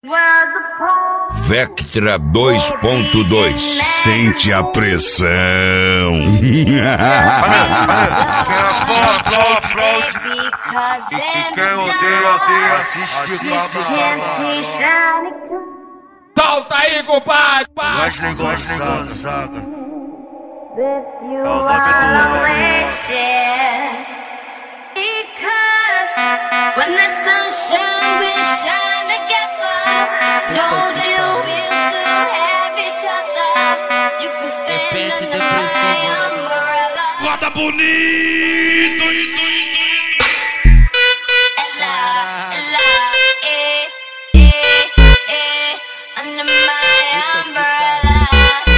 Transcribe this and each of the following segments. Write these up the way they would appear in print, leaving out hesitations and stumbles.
Vectra 2.2. Sente a pressão. Quem odeia, assiste Solta aí, compadre! Wesley Gonzaga. É o nome do when the sunshine we shine together. Told you we still have each other. You can stand under my umbrella. Roda bonito! Ella, under my umbrella.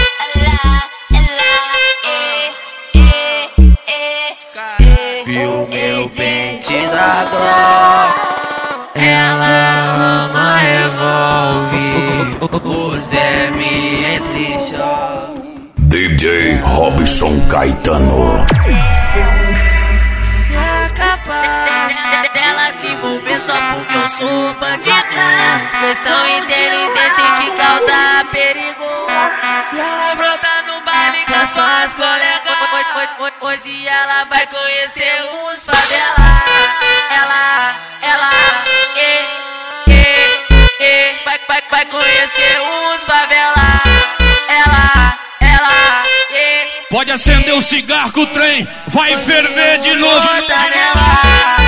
Viu meu pente da Glock, ela ama revólver, os derme entre choque. DJ Robson Caetano. É capaz dela se envolver só porque eu sou bandido. Vocês são inteligentes que causa perigo. E ela brota no baile com as suas colegas. Hoje ela vai conhecer os favela. Vai conhecer os favela. Pode acender o cigarro que o trem vai ferver de novo. Bota nela,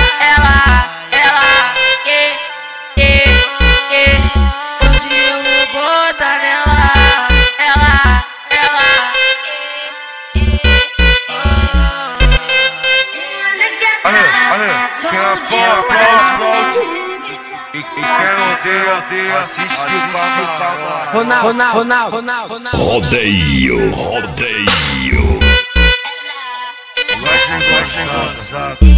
hoje eu vou botar nela, Quem é fã, aplaude. E quem odeia, assiste o Ronaldo. Rodeio. Wesley Gonzaga.